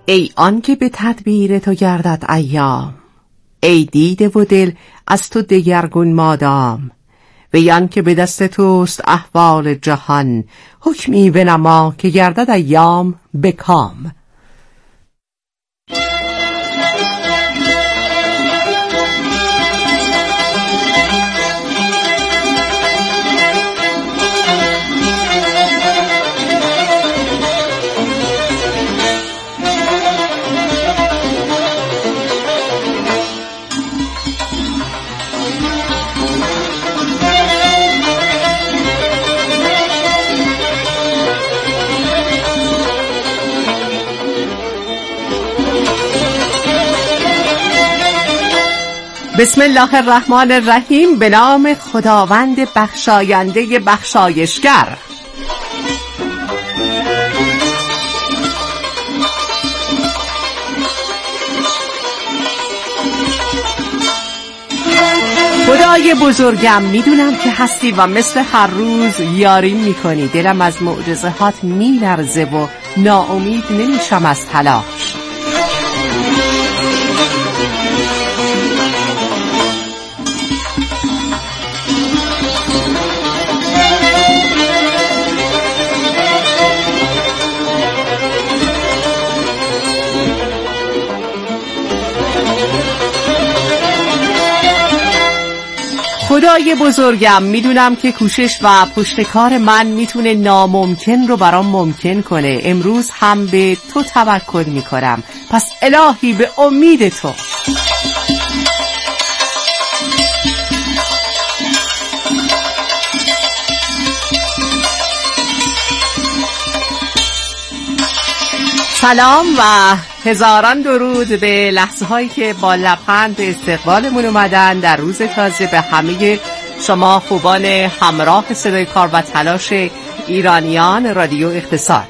ای آن که به تدبیر تو گردد ایام، ای دیده و دل از تو دگرگون مادام. وی آن که به دست توست احوال جهان، حکمی بنما که گردد ایام به کام. بسم الله الرحمن الرحیم. به نام خداوند بخشاینده بخشایشگر. خدای بزرگم، میدونم که هستی و مثل هر روز یاریم میکنی. دلم از معجزهات میلرزه و ناامید نمیشم از تلاش. خدای بزرگم، میدونم که کوشش و پشتکار من میتونه ناممکن رو برام ممکن کنه. امروز هم به تو توکل میکنم، پس الهی به امید تو. سلام و هزاران درود به لحظه هایی که با لبخند به استقبالمون اومدن در روز تازه. به همه شما خوبان همراه صدای کار و تلاش ایرانیان رادیو اقتصاد.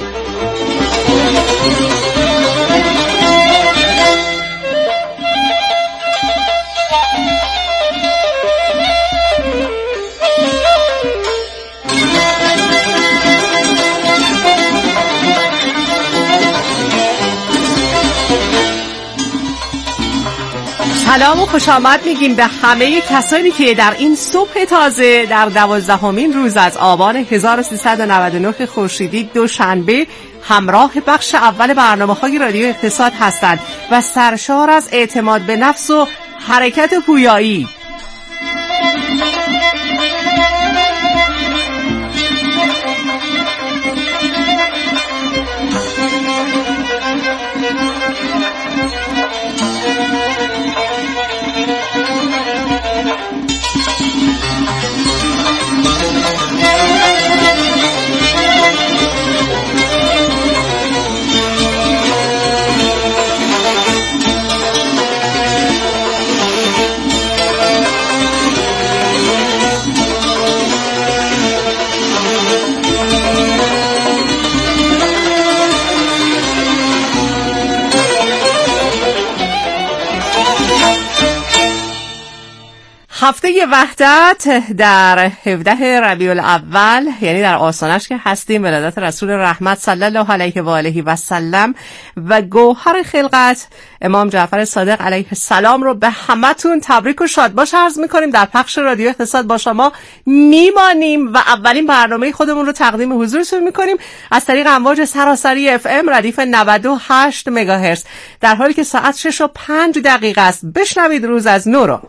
سلام و خوش آمد میگیم به همه کسانی که در این صبح تازه در 12مین روز از آبان 1399 خورشیدی دوشنبه همراه بخش اول برنامه‌های رادیو اقتصاد هستند و سرشار از اعتماد به نفس و حرکت پویایی. هفته وحدت در 17 ربیع الاول، یعنی در آستانش که هستیم، ولادت رسول رحمت صلی الله علیه و آله و سلم و گوهر خلقت امام جعفر صادق علیه السلام رو به همتون تبریک و شادباش عرض میکنیم. در پخش رادیو اقتصاد با شما میمانیم و اولین برنامه خودمون رو تقدیم حضورتون میکنیم از طریق امواج سراسری اف ام ردیف 98 مگاهرتز، در حالی که ساعت 6:05 است. بشنوید روز از نو رو.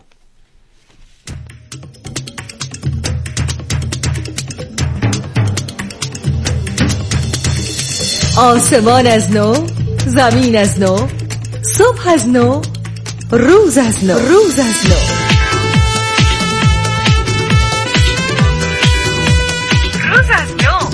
آسمان از نو، زمین از نو، صبح از نو، روز از نو، روز از نو. روز از نو.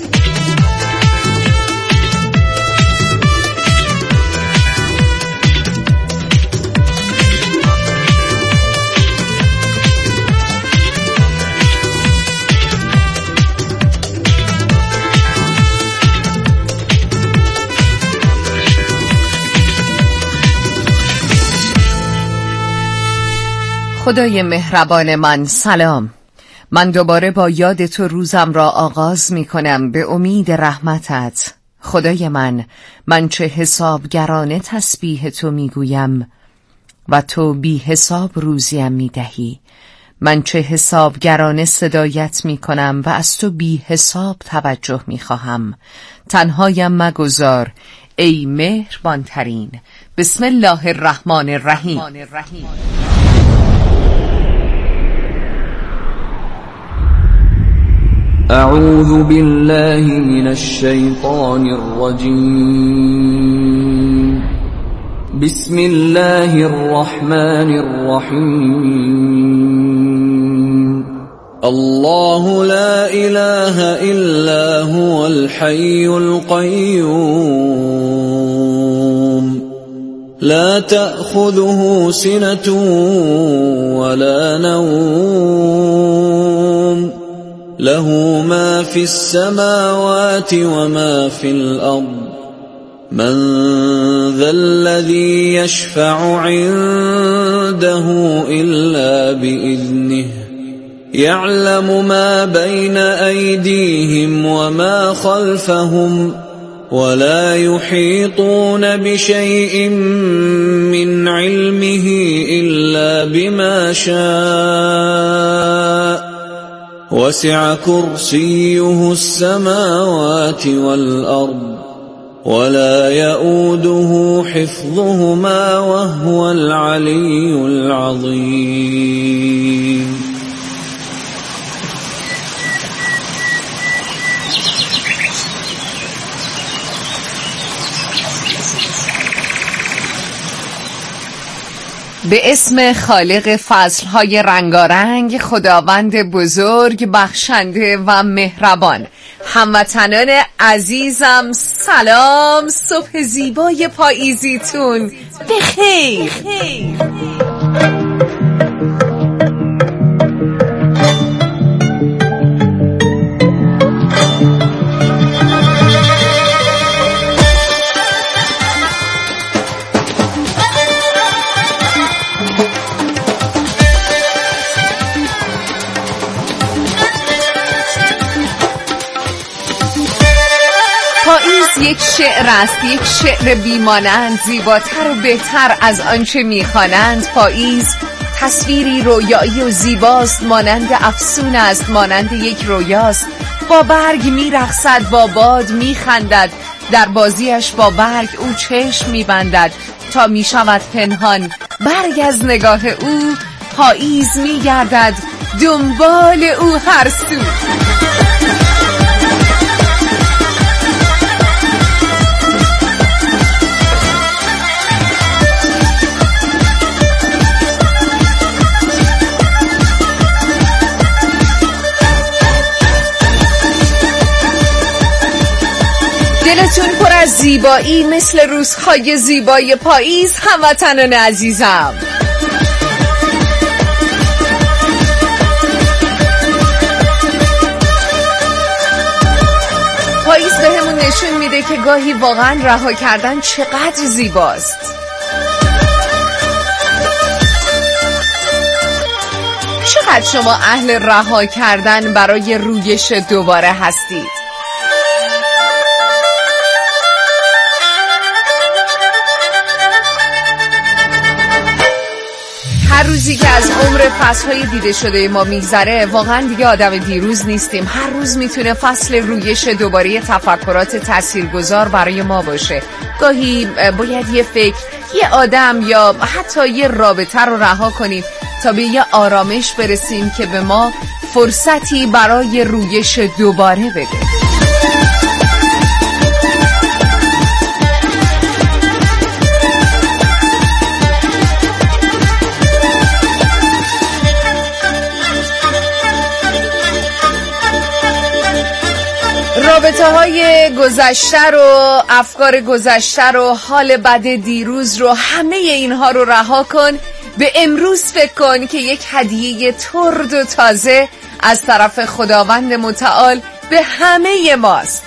خدای مهربان من سلام. من دوباره با یاد تو روزم را آغاز می کنم به امید رحمتت خدای من چه حسابگرانه تسبیح تو میگویم و تو بی حساب روزیم میدهی. من چه حسابگرانه صدایت میکنم و از تو بی حساب توجه میخواهم. تنهایم مگذار ای مهربان ترین. بسم الله الرحمن الرحیم. اعوذ بالله من الشیطان الرجیم. بسم الله الرحمن الرحیم. الله لا اله الا هو الحي القيوم لا تأخذه سنة ولا نوم له ما في السماوات وما في الأرض من ذا الذي يشفع عنده إلا بإذنه يعلم ما بين أيديهم وما خلفهم ولا يحيطون بشيء من علمه إلا بما شاء وسع كرسيه السماوات والأرض ولا يؤوده حفظهما وهو العلي العظيم. به اسم خالق فصلهای رنگارنگ، خداوند بزرگ، بخشنده و مهربان. هموطنان عزیزم سلام، صبح زیبای پاییزیتون بخیر. یک شعر است، یک شعر بیمانند، زیباتر و بهتر از آنچه میخوانند. پاییز تصویری رویایی و زیباست، مانند افسون است، مانند یک رویاست. با برگ میرقصد، با باد میخندد، در بازیش با برگ او چشم میبندد تا میشود پنهان. برگ از نگاه او، پاییز میگردد دنبال او هر سو. دلتون پر از زیبایی مثل روزهای زیبای پاییز هموطنان عزیزم. پاییز بهمون نشون میده که گاهی واقعا رها کردن چقدر زیباست. چقدر شما اهل رها کردن برای رویش دوباره هستید؟ هر روزی که از عمر فصلهای دیده شده ما میگذره واقعا دیگه آدم دیروز نیستیم. هر روز میتونه فصل رویش دوباره تفکرات تاثیرگذار برای ما باشه. گاهی باید یه فکر، یه آدم یا حتی یه رابطه رو رها کنیم تا به یه آرامش برسیم که به ما فرصتی برای رویش دوباره بده. رابطه های گذشته رو، افکار گذشته رو، حال بد دیروز رو، همه اینها رو رها کن. به امروز فکر کن که یک هدیه ترد و تازه از طرف خداوند متعال به همه ماست.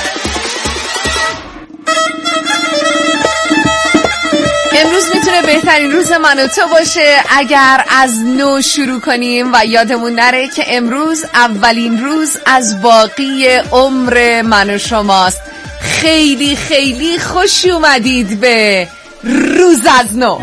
امروز میتونه بهتر بهترین روز من و تو باشه اگر از نو شروع کنیم و یادمون نره که امروز اولین روز از باقی عمر من و شماست. خیلی خیلی خوش اومدید به روز از نو.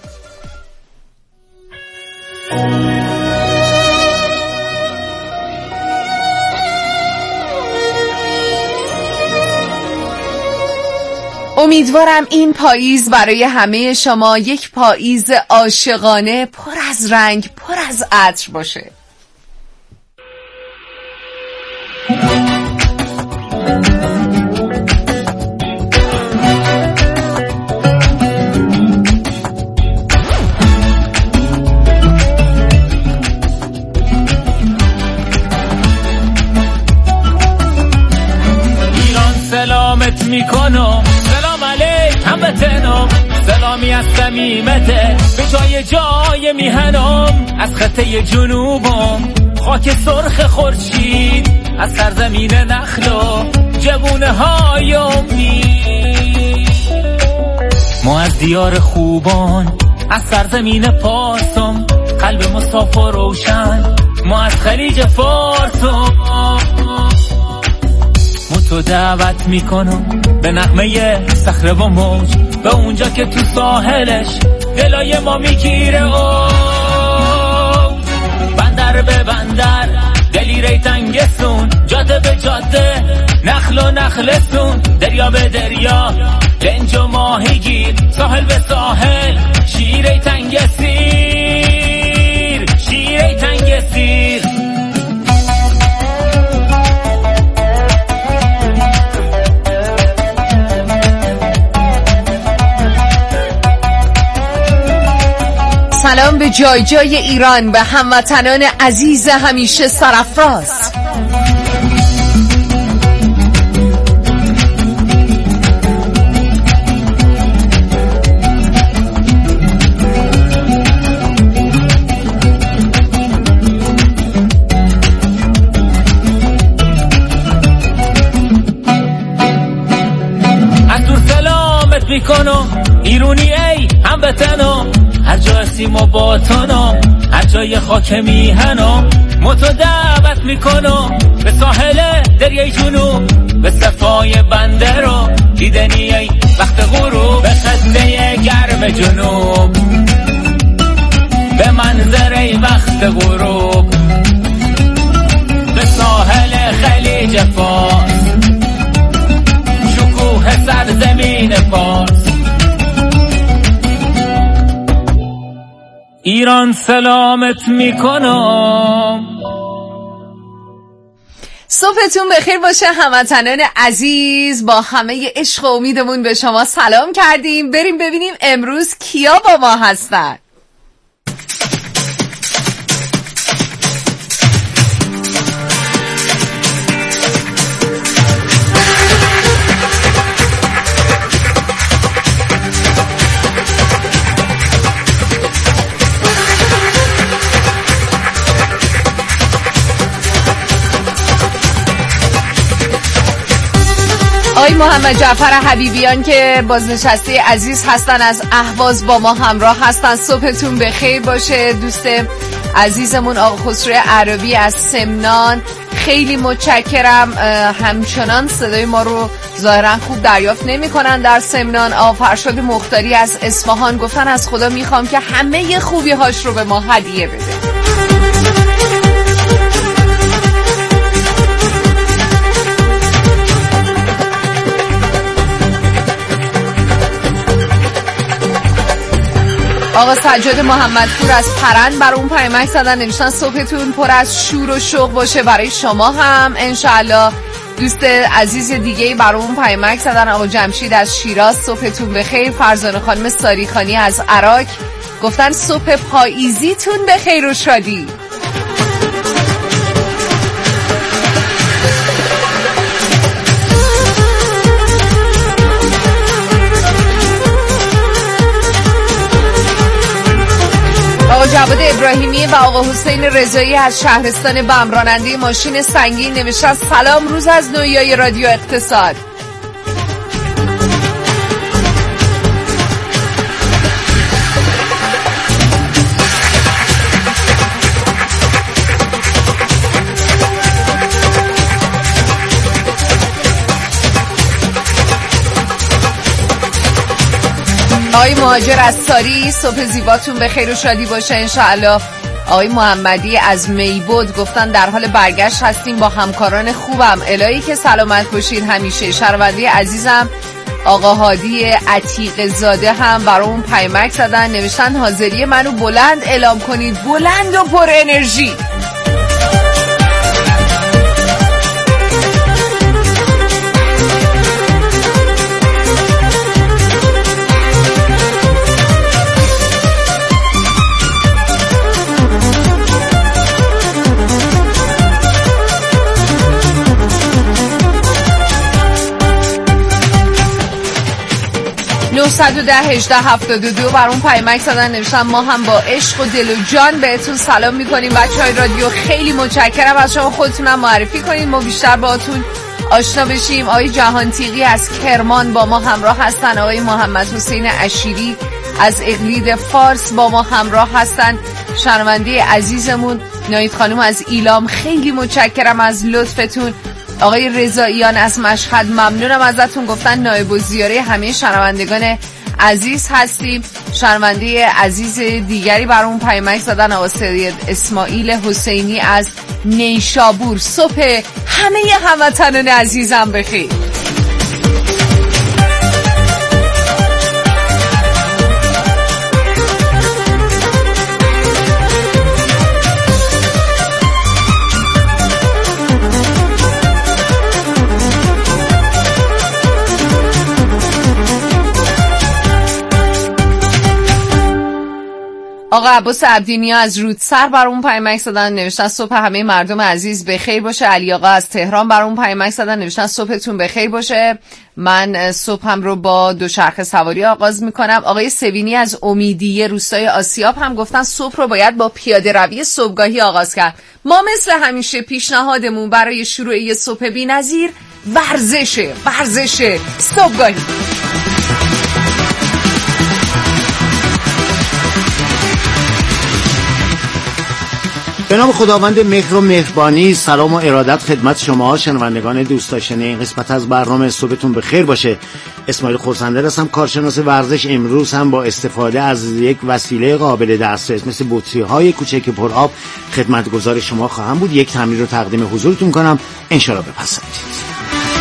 امیدوارم این پاییز برای همه شما یک پاییز عاشقانه، پر از رنگ، پر از عطر باشه. ایران سلامت میکنم، سلام علیک هموطنم، سلامی از صمیمته به جای میهنم، از خطه جنوبم خاک سرخ خورشید، از سرزمین نخل و جوونه های امید. ما از دیار خوبان، از سرزمین پارسم، قلب مصطفی روشن، ما از خلیج فارسم. تو دعوت میکنم به نغمه صخره و موج، به اونجا که تو ساحلش دلای ما میگیره بندر به بندر، دلیره تنگسون، جاده به جاده، نخل و نخلسون، دریا به دریا، لنج و ماهیگیر، ساحل به ساحل، شیره تنگسیر، شیره تنگسیر. سلام به جای جای ایران، به هموطنان عزیز همیشه سرافراز. از دور سلامت میکنم ایرونی ای هموطنم، هر جا هستیم و باطنم، هر جای خاک میهنم، متو دعوت میکنم به ساحل دریای جنوب، به صفای بندر و دیدنی ای وقت غروب، به خطه گرم جنوب، به منظره وقت غروب، به ساحل خلیج فارس، شکوه سرزمین فارس. ایران سلامت میکنم. صبحتون بخیر باشه هموطنان عزیز، با همه عشق و امیدمون به شما سلام کردیم. بریم ببینیم امروز کیا با ما هستن. آقای محمد جعفر حبیبیان که بازنشسته عزیز هستن از اهواز با ما همراه هستن. صبحتون بخیر باشه. دوست عزیزمون آقا خسرو عربی از سمنان، خیلی متشکرم. همچنان صدای ما رو ظاهرا خوب دریافت نمی کنن در سمنان. آقا فرشاد مختاری از اصفهان گفتن از خدا میخوام که همه خوبی هاش رو به ما هدیه بده. آقا سجاد محمدپور از پرند بر اون پیامک زدن، نوشتن صبحتون پر از شور و شوق باشه برای شما هم انشالله. دوست عزیز دیگه بر اون پیامک زدن، آقا جمشید از شیراز صبحتون بخیر. فرزانه خانم ساریخانی از عراق گفتن صبح پاییزیتون بخیر و شادی. آقا جواد ابراهیمی و آقا حسین رضایی از شهرستان بم، راننده ماشین سنگین، نوشتن سلام روز از نویای رادیو اقتصاد. آقای مهاجر عطاری صبح زیباتون به خیر و شادی باشه انشاءالله. آقای محمدی از میبود گفتن در حال برگشت هستیم با همکاران خوبم، الهی که سلامت باشید همیشه. شهرونده عزیزم آقا هادی عتیق زاده هم برامون پیامک زدن، نوشتن حاضری منو بلند اعلام کنید، بلند و پر انرژی. (910 18 72) برام پیامک زدن، نوشتن ما هم با عشق و دل و جان بهتون سلام میکنیم بچهای رادیو، خیلی متشکرم از شما، خودتونم معرفی کنید ما بیشتر باهاتون آشنا بشیم. آقای جهان تیغی از کرمان با ما همراه هستن، آقای محمد حسین عشیری از اقلید فارس با ما همراه هستن، شنونده عزیزمون نایید خانم از ایلام خیلی متشکرم از لطفتون. آقای رضاییان از مشهد ممنونم ازتون، گفتن نایب الزیاره همه شنوندگان عزیز هستیم. شنونده عزیز دیگری برامون پیامک زدن، آقای سید اسماعیل حسینی از نیشابور، صبح همه هموطنان عزیزم بخیر. آقا عباس عبدینیا از رودسر برامون پیامک زدن، نوشتن صبح همه مردم عزیز بخیر باشه. علی آقا از تهران برامون پیامک زدن، نوشتن صبحتون بخیر باشه. من صبحم رو با دوچرخه سواری آغاز میکنم. آقای سوینی از امیدیه روستای آسیاب هم گفتن صبح رو باید با پیاده روی صبحگاهی آغاز کرد. ما مثل همیشه پیشنهادمون برای شروع یه صبح بی‌نظیر ورزش صبحگاهی. به نام خداوند مهر و مهربانی، سلام و ارادت خدمت شما شنوندگان دوست داشتنی این قسمت از برنامه صبحتون بخیر باشه. اسماعیل خورسنده هستم، کارشناس ورزش. امروز هم با استفاده از یک وسیله قابل دسترس مثل بطری‌های کوچک پرآب خدمتگزار شما خواهم بود. یک تمرین رو تقدیم حضورتون کنم، انشالله بپسندید.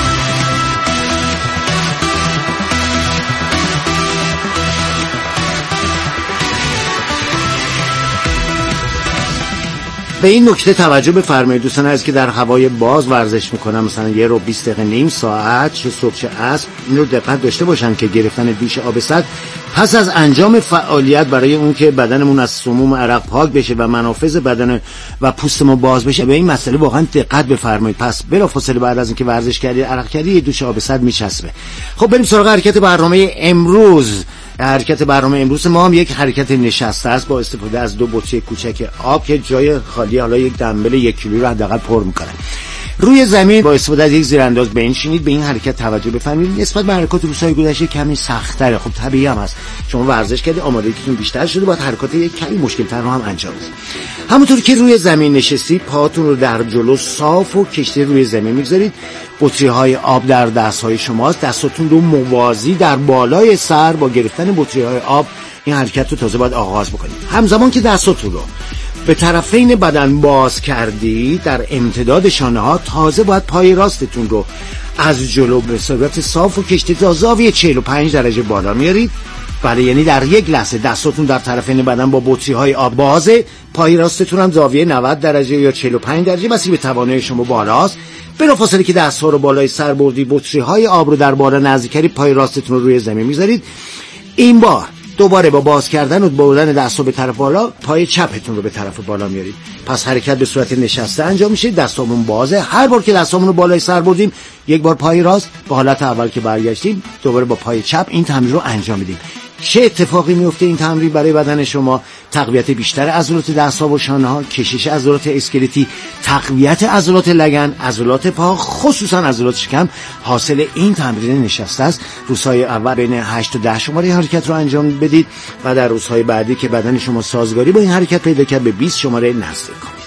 به این نکته توجه بفرمایید دوستان عزیز که در هوای باز ورزش میکنن، مثلا 1 رو 20 دقیقه نیم ساعت چه صبح چه عصر، این رو دقت داشته باشن که گرفتن دوش آب سرد پس از انجام فعالیت برای اون که بدنمون از سموم عرق پاک بشه و منافذ بدن و پوستمون باز بشه، به این مسئله واقعا دقت بفرمایید. پس بلافاصله بعد از اینکه ورزش کردید عرق کردید یه دوش آب سرد میچسبه. خب بریم سراغ حرکت برنامه امروز. حرکت برنامه امروز ما هم یک حرکت نشسته است با استفاده از 2 بطری کوچک آب که جای خالی حالا یک دمبل 1 کیلو رو حداقل پر میکنه. روی زمین با استفاده از یک زیرانداز بنشینید. به این حرکت توجه بفرمایید. نسبت به حرکات روزهای گذشته کمی سخت‌تره، خب طبیعی هم هست، شما ورزش کردید، آمادگیتون بیشتر شده، باید حرکات یک کمی مشکل‌تر رو هم انجام بدید. همونطور که روی زمین نشستید پاهاتون رو در جلو صاف و کشیده روی زمین میگذارید. بطری‌های آب در دست‌های شماست، دستاتون رو موازی در بالای سر با گرفتن بطری‌های آب این حرکت رو تازه باید آغاز بکنید. همزمان که دستاتون رو به طرفین بدن باز کردید در امتداد شانه‌ها، تازه باید پای راستتون رو از جلو به صورت صاف و کشیده تا زاویه 45 درجه بالا میارید. بله، یعنی در یک لحظه دستاتون در طرفین بدن با بطری‌های آب بازه، پای راستتون هم زاویه 90 درجه یا 45 درجه بسی به توانایی شما بالاست. بلافاصله که دست‌ها رو بالای سر بردید، بطری‌های آب رو در بالا نزدیک کردید، پای راستتون رو روی زمین میذارید. این بار دوباره با باز کردن و بردن دست‌ها به طرف بالا، پای چپتون رو به طرف بالا میارید. پس حرکت به صورت نشسته انجام میشه، دستامون بازه. هر بار که دستامون رو بالای سر بردیم، یک بار پای راست به حالت اول که برگشتیم، دوباره با پای چپ این تمرین رو انجام میدیم. چه اتفاقی میفته این تمرین برای بدن شما؟ تقویت بیشتر عضلات دست‌ها و شانه‌ها، کشش عضلات اسکلتی، تقویت عضلات لگن، عضلات پا، خصوصا عضلات شکم حاصل این تمرین نشسته است. روزهای اول بین 8 تا 10 شماره حرکت رو انجام بدید و در روزهای بعدی که بدن شما سازگاری با این حرکت پیدا کرد به 20 شماره نزدیک کنید.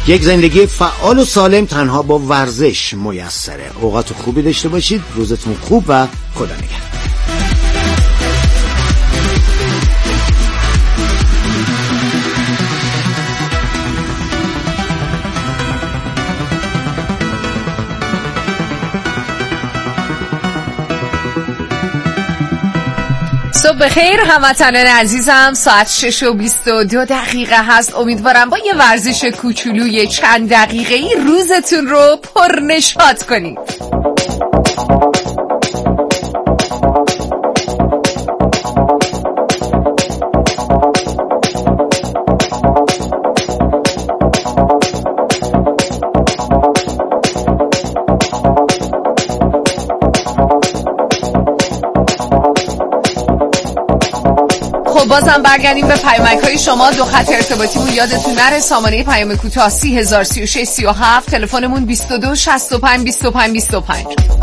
یک زندگی فعال و سالم تنها با ورزش میسره. اوقات خوبی داشته باشید، روزتون خوب و خدا نگهدار. صبح بخیر هموطنان عزیزم. ساعت 6:22 هست. امیدوارم با یه ورزش کوچولوی چند دقیقه‌ای روزتون رو پرنشاط کنید. بازم برگردیم به پیامک‌های شما. دو خط ارتباطیمون یادتون نره. سامانه پیام کوتاه 303637، تلفنمون 22 65 25 25.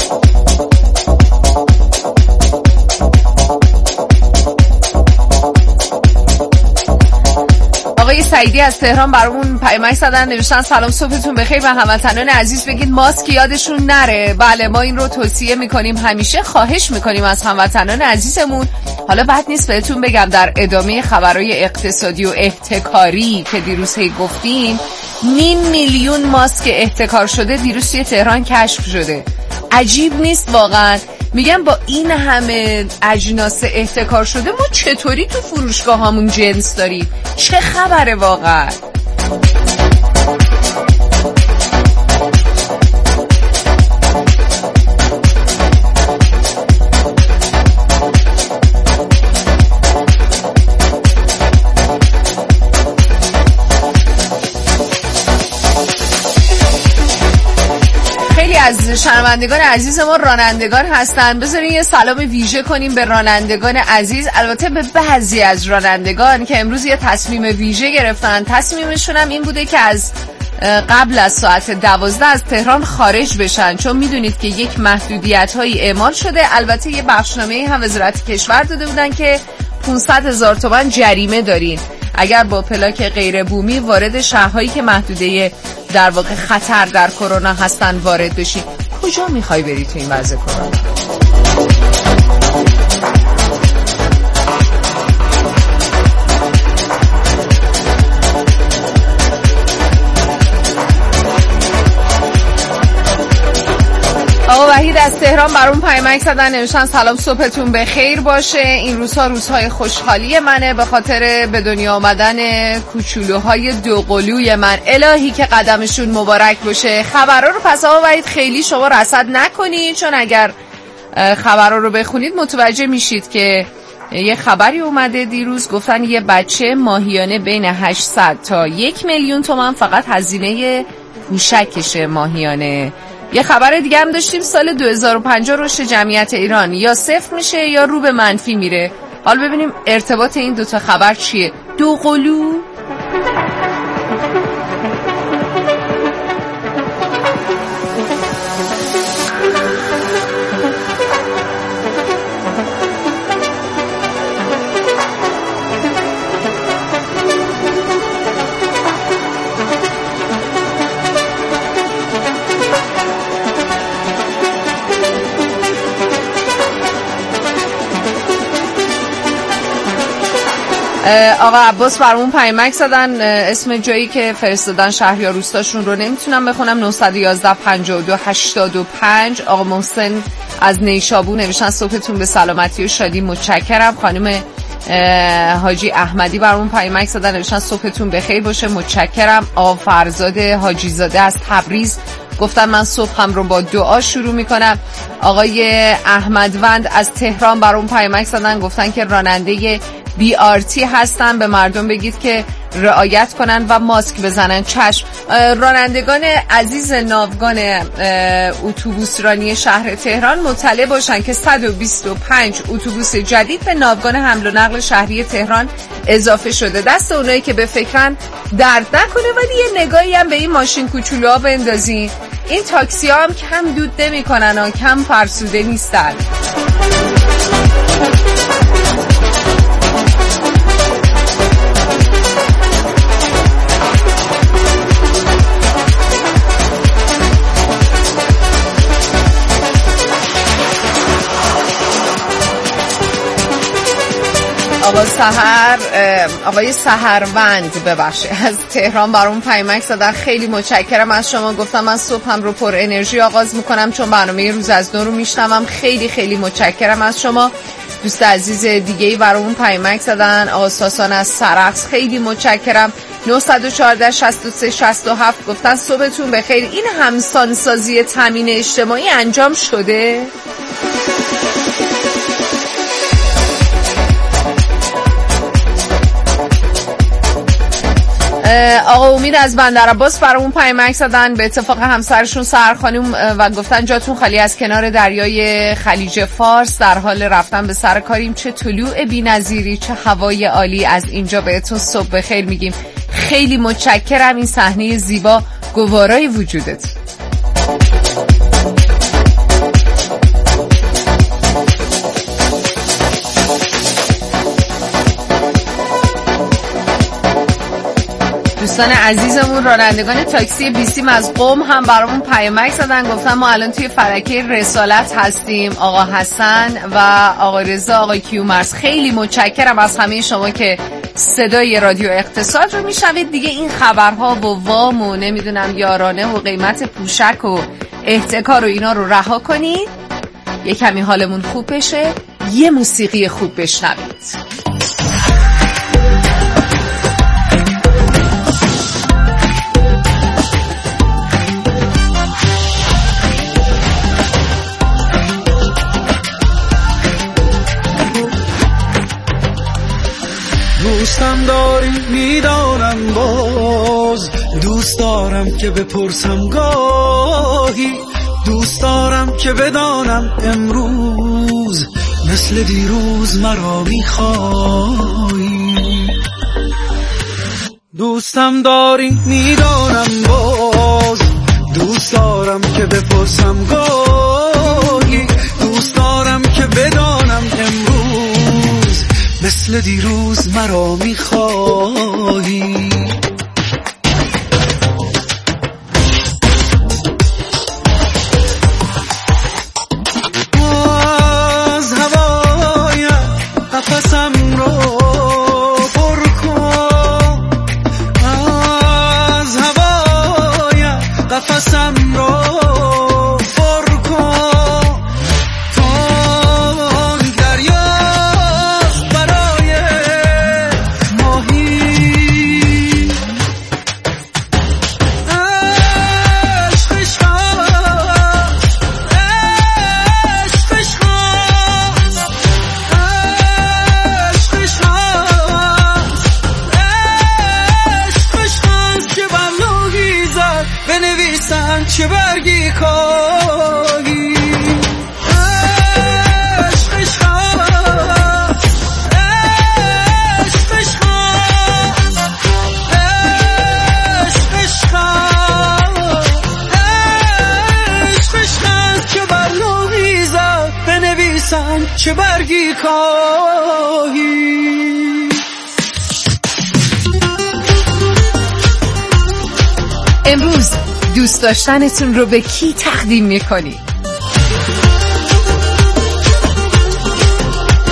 آقای سعیدی از تهران برامون پیامک زدن، نوشتن سلام صبحتون بخیر و هموطنان عزیز بگید ماسک یادشون نره. بله ما این رو توصیه میکنیم، همیشه خواهش میکنیم از هموطنان عزیزمون. حالا بد نیست بهتون بگم در ادامه خبرهای اقتصادی و احتکاری که دیروز گفتیم، 500,000 ماسک احتکار شده دیروز توی تهران کشف شده. عجیب نیست واقعا؟ میگم با این همه اجناس احتکار شده ما چطوری تو فروشگاه هامون جنس داریم؟ چه خبره واقعا؟ از شنوندگان عزیز ما رانندگان هستن. بذارین یه سلام ویژه کنیم به رانندگان عزیز، البته به بعضی از رانندگان که امروز یه تصمیم ویژه گرفتن. تصمیمشون هم این بوده که از قبل از ساعت 12 از تهران خارج بشن، چون میدونید که یک محدودیت‌هایی اعمال شده. البته یه بخشنامه هم وزارت کشور داده بودن که 500,000 تومان جریمه دارین اگر با پلاک غیر بومی وارد شهرهایی که محدوده در واقع خطر در کرونا هستن وارد بشی. کجا میخوای بری تو این وضع کرونا؟ آقا وحید از تهران برام پیامک زدن، نوشتن سلام صبحتون بخیر باشه. این روزها روزهای خوشحالی منه به خاطر به دنیا آمدن کوچولوهای دوقلوی من. الهی که قدمشون مبارک باشه. خبرها رو پس آقا وحید خیلی شما رصد نکنید، چون اگر خبرها رو بخونید متوجه میشید که یه خبری اومده دیروز، گفتن یه بچه ماهیانه بین 800 تا 1,000,000 تومان فقط هزینه پوشکشه ماهیانه. یه خبر دیگه هم داشتیم، سال 2050 رشد جمعیت ایران یا صفر میشه یا رو به منفی میره. حالا ببینیم ارتباط این دوتا خبر چیه. دوقلو آقا عباس برامون پیامک زدن، اسم جایی که فرستادن شهر یا روستاشون رو نمیتونم بخونم. 911 52 85. آقا محسن از نیشابور نوشتن صبحتون به سلامتی و شادی متشکرم. خانم حاجی احمدی برامون پیامک زدن، نوشتن صبحتون بخیر باشه متشکرم. آقا فرزاد حاجی زاده از تبریز گفتن من صبحم رو با دعا شروع میکنم. آقای احمدوند از تهران برامون پیامک زدن، گفتن که راننده BRT هستن، به مردم بگید که رعایت کنن و ماسک بزنن. چشم. رانندگان عزیز ناوگان اتوبوس رانی شهر تهران مطلع باشن که 125 اتوبوس جدید به ناوگان حمل و نقل شهری تهران اضافه شده. دست اونایی که به فکرن درد نکنه، ولی یه نگاهی هم به این ماشین کوچولوها بندازین. این تاکسی ها هم کم دود نمی کنن و کم فرسوده نیستن. آقای سحروند ببخشید از تهران برام پیامک زدن. خیلی متشکرم از شما. گفتم من صبحم رو پر انرژی آغاز میکنم چون برنامه روز از نو رو میشنوم. خیلی خیلی متشکرم از شما. دوست عزیز دیگه‌ای برامون پیامک زدن. آقا ساسان از سرخس خیلی متشکرم. 914 63 67 گفتن صبحتون بخیر. این همسانسازی تامین اجتماعی انجام شده؟ آقا امید از بندرعباس برامون پیامک زدن. به اتفاق همسرشون سحر خانم و گفتن جاتون خالی از کنار دریای خلیج فارس، در حال رفتن به سر کاریم. چه طلوع بی‌نظیری، چه هوای عالی. از اینجا بهتون صبح بخیر میگیم. خیلی متشکرم. این صحنه زیبا گوارای وجودت. دوستان عزیزمون رانندگان تاکسی بیسیم از قم هم برامون پیامک زدن. گفتن ما الان توی فلکه رسالت هستیم. آقا حسن و آقا رضا، آقا کیومرز، خیلی متشکرم از همه شما که صدای رادیو اقتصاد رو میشنوید. دیگه این خبرها و وام و نمیدونم یارانه و قیمت پوشک و احتکار و اینا رو رها کنید، یه کمی حالمون خوب بشه، یه موسیقی خوب بشنوید. دوستم داری میدانم، باز دوست دارم که بپرسم گاهی، دوست دارم که بدانم امروز مثل دیروز مرا میخوایی. دوستم داری میدانم، باز دوست دارم که بپرسم گاهی، دوست دارم که بدانم امروز مثل دیروز مرا میخوایی. از هوای قفسم رو پر کن، از هوای قفسم رو پر کن، تا دریا برای ماهی. عشق عشق عشق عشق عشق که بر لوحی زد بنویسن چه برگی کاهی. عشق عشق عشق عشق عشق عشق که بر لوحی زد بنویسن چه برگی کاهی. امروز دوست داشتنتون رو به کی تقدیم میکنی؟